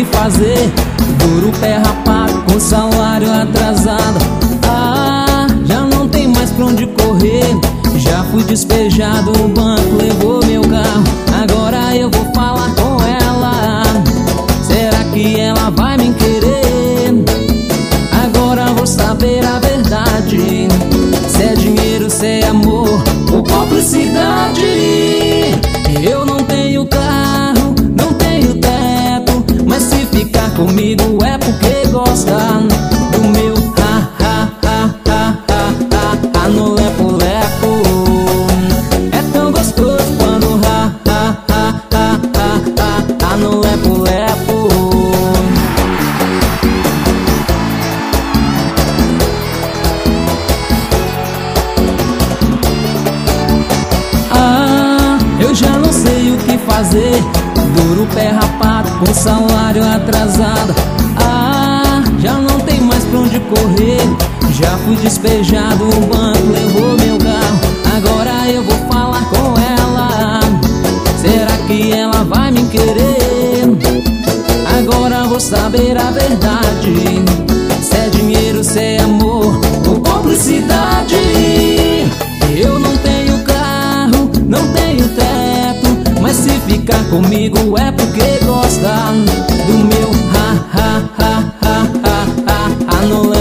fazer. Duro pé rapado, com salário atrasado. Ah, já não tem mais pra onde correr. Já fui despejado, o banco levou meu carro. Agora eu vou falar com ela. Será que ela vai me querer? Agora vou saber a verdade. Se é dinheiro, se é amor ou publicidade. Eu não tenho carro, não tenho teto, mas se ficar comigo é porque gosta do meu ha no lepo-lepo. É tão gostoso quando ha no lepo-lepo. Ah, eu já não sei o que fazer. Duro pé rapado, com salário atrasado. Ah, já não tem mais pra onde correr. Já fui despejado, o banco levou meu carro. Agora eu vou falar com ela. Será que ela vai me querer? Agora vou saber a verdade. Se é dinheiro, se é amor ou publicidade. Eu não tenho carro, não tenho teto, mas se ficar comigo é porque gosta do meu ha no